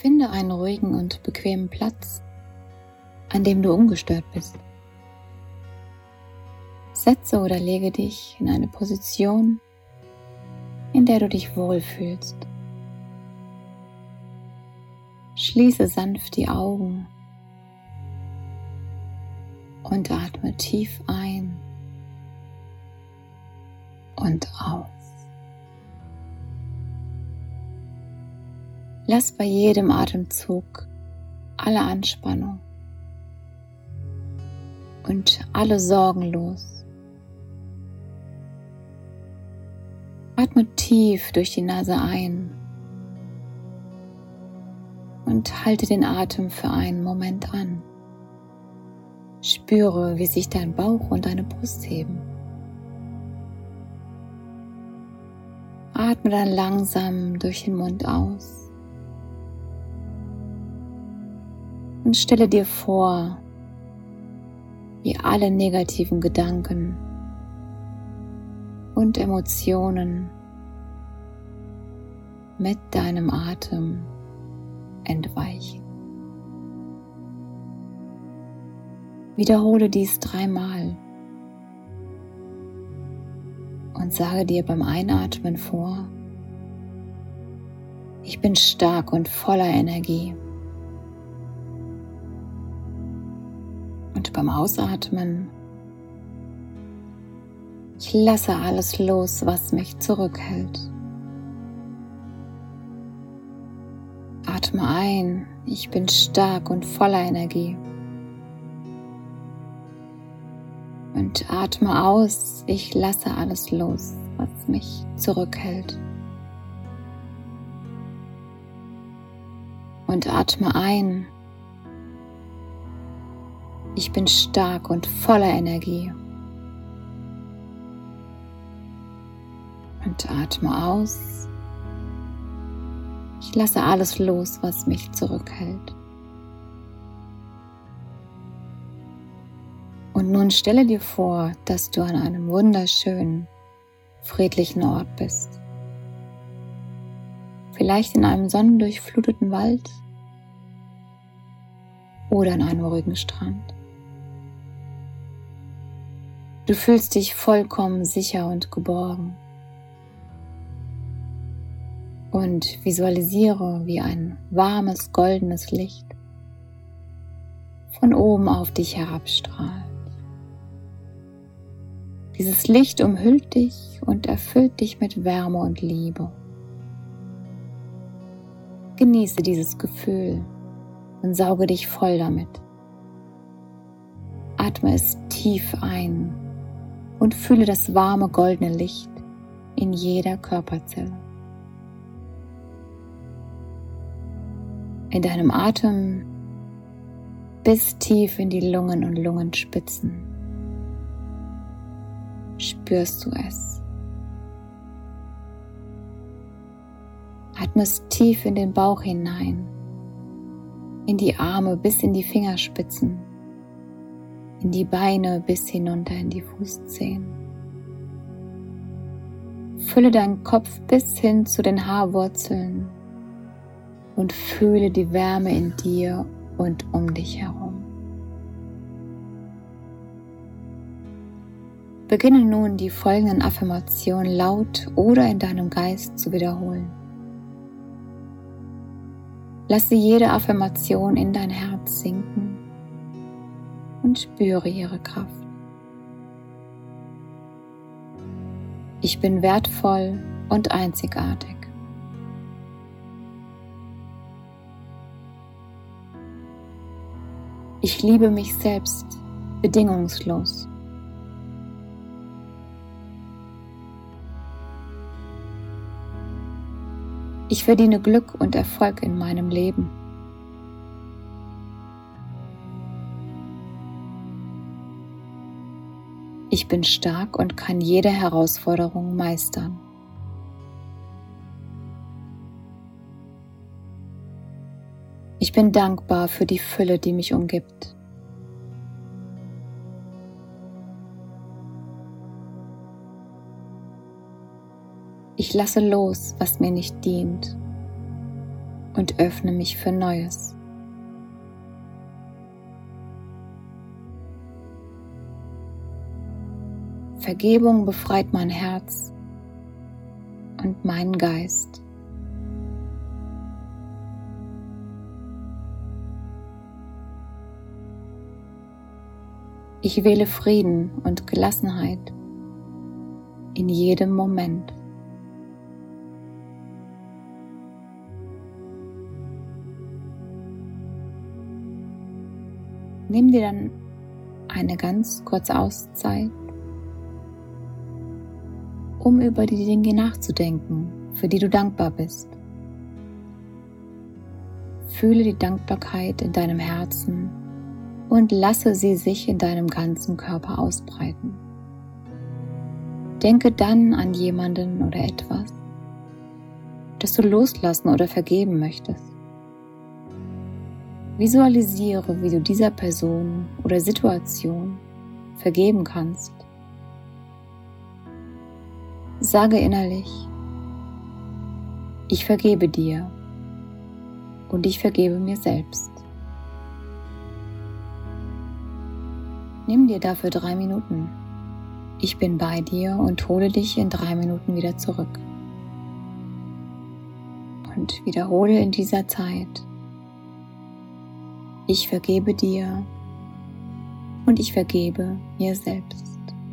Finde einen ruhigen und bequemen Platz, an dem du ungestört bist. Setze oder lege dich in eine Position, in der du dich wohlfühlst. Schließe sanft die Augen und atme tief ein und aus. Lass bei jedem Atemzug alle Anspannung und alle Sorgen los. Atme tief durch die Nase ein und halte den Atem für einen Moment an. Spüre, wie sich dein Bauch und deine Brust heben. Atme dann langsam durch den Mund aus und stelle dir vor, wie alle negativen Gedanken und Emotionen mit deinem Atem entweichen. Wiederhole dies 3-mal und sage dir beim Einatmen vor: Ich bin stark und voller Energie. Und beim Ausatmen: Ich lasse alles los, was mich zurückhält. Atme ein: Ich bin stark und voller Energie. Und atme aus: Ich lasse alles los, was mich zurückhält. Und atme ein: Ich bin stark und voller Energie. Und atme aus: Ich lasse alles los, was mich zurückhält. Und nun stelle dir vor, dass du an einem wunderschönen, friedlichen Ort bist. Vielleicht in einem sonnendurchfluteten Wald oder an einem ruhigen Strand. Du fühlst dich vollkommen sicher und geborgen. Und visualisiere, wie ein warmes, goldenes Licht von oben auf dich herabstrahlt. Dieses Licht umhüllt dich und erfüllt dich mit Wärme und Liebe. Genieße dieses Gefühl und sauge dich voll damit. Atme es tief ein und fühle das warme, goldene Licht in jeder Körperzelle. In deinem Atem bis tief in die Lungen und Lungenspitzen spürst du es. Atme es tief in den Bauch hinein, in die Arme bis in die Fingerspitzen, in die Beine bis hinunter in die Fußzehen. Fülle deinen Kopf bis hin zu den Haarwurzeln und fühle die Wärme in dir und um dich herum. Beginne nun, die folgenden Affirmationen laut oder in deinem Geist zu wiederholen. Lasse jede Affirmation in dein Herz sinken und spüre ihre Kraft. Ich bin wertvoll und einzigartig. Ich liebe mich selbst bedingungslos. Ich verdiene Glück und Erfolg in meinem Leben. Ich bin stark und kann jede Herausforderung meistern. Ich bin dankbar für die Fülle, die mich umgibt. Ich lasse los, was mir nicht dient. und öffne mich für Neues. Vergebung befreit mein Herz und meinen Geist. Ich wähle Frieden und Gelassenheit in jedem Moment. Nimm dir dann eine ganz kurze Auszeit, um über die Dinge nachzudenken, für die du dankbar bist. Fühle die Dankbarkeit in deinem Herzen und lasse sie sich in deinem ganzen Körper ausbreiten. Denke dann an jemanden oder etwas, das du loslassen oder vergeben möchtest. Visualisiere, wie du dieser Person oder Situation vergeben kannst. Sage innerlich: Ich vergebe dir und ich vergebe mir selbst. Nimm dir dafür 3 Minuten. Ich bin bei dir und hole dich in 3 Minuten wieder zurück. Und wiederhole in dieser Zeit: Ich vergebe dir und ich vergebe mir selbst.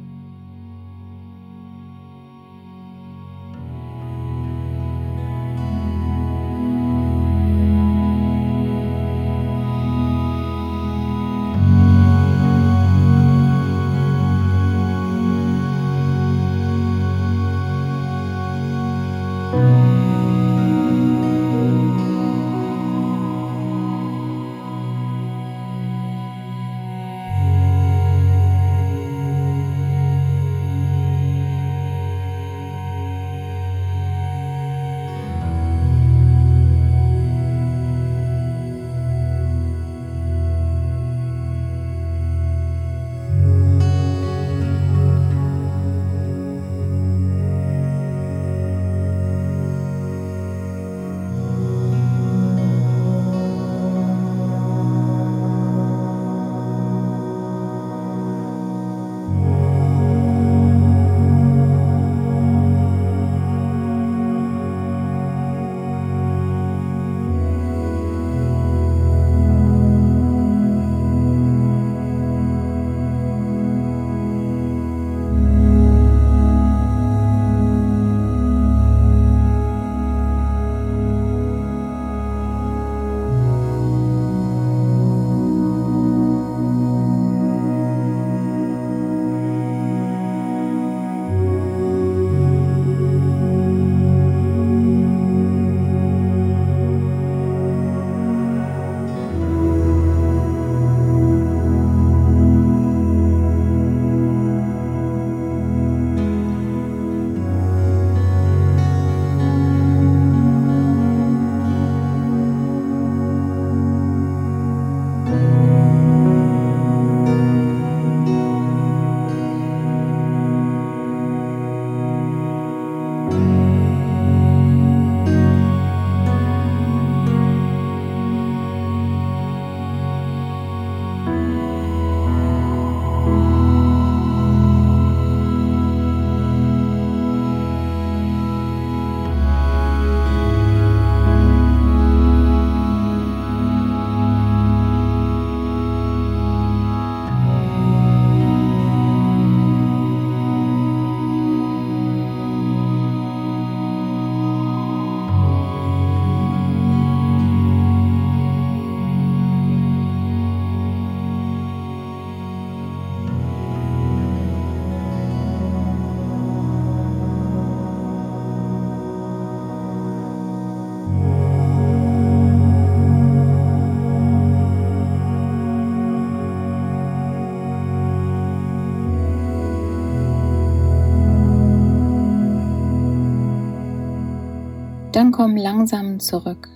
Dann komm langsam zurück.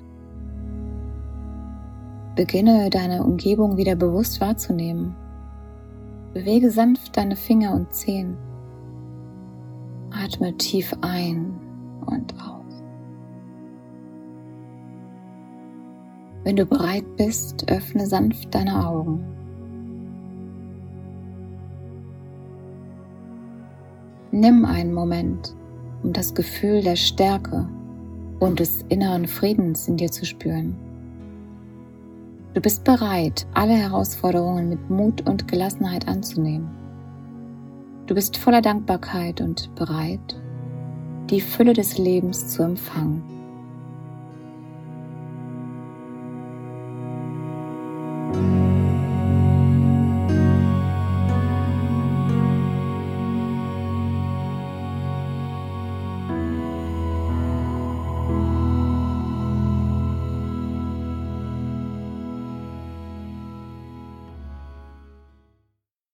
Beginne deine Umgebung wieder bewusst wahrzunehmen. Bewege sanft deine Finger und Zehen. Atme tief ein und aus. Wenn du bereit bist, öffne sanft deine Augen. Nimm einen Moment, um das Gefühl der Stärke und des inneren Friedens in dir zu spüren. Du bist bereit, alle Herausforderungen mit Mut und Gelassenheit anzunehmen. Du bist voller Dankbarkeit und bereit, die Fülle des Lebens zu empfangen.